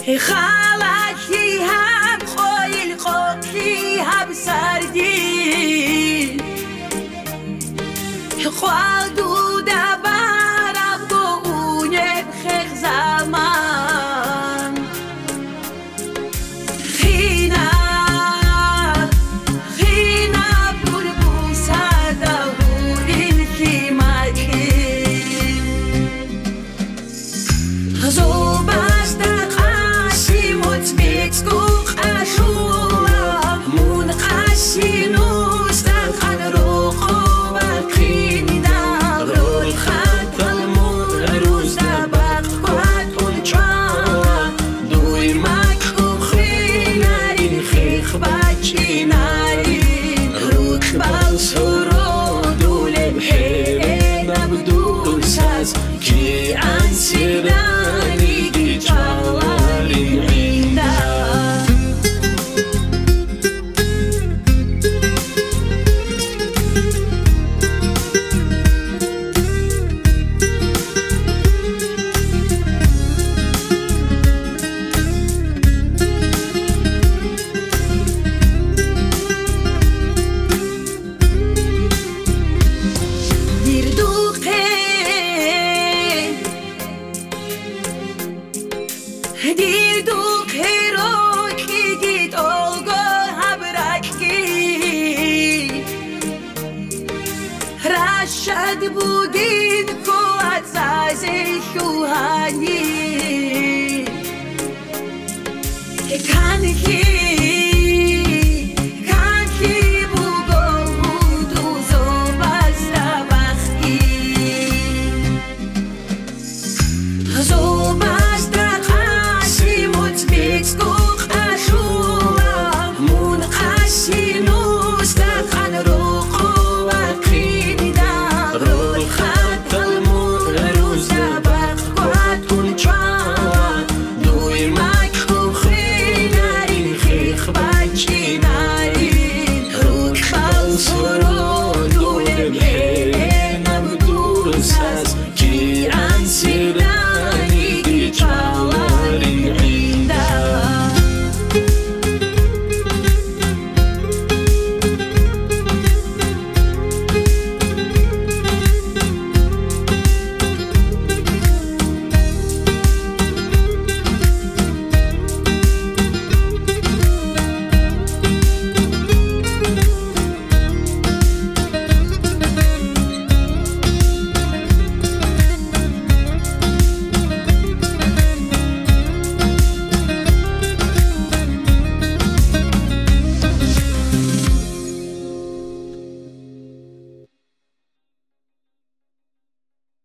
خالکی هم خویل خوکی هم سردی خواه دوده برم گونه خیخ زمان خینا بور بوسده بورین خیمکی زوبسته قشی مطمیت گوخ اشولا مون قشی نوسته خن رو خوبه خینده روی خط المون روزده بقوت اونچا دوی مکو خینارین خیخ بچی نارین روک بل سرو دوله بحیره نبدو ساز کی انسیرانی گی چالارین عینده دیر دوخه رو کی گید olgo habrakki رشد بودین کو از شوهانی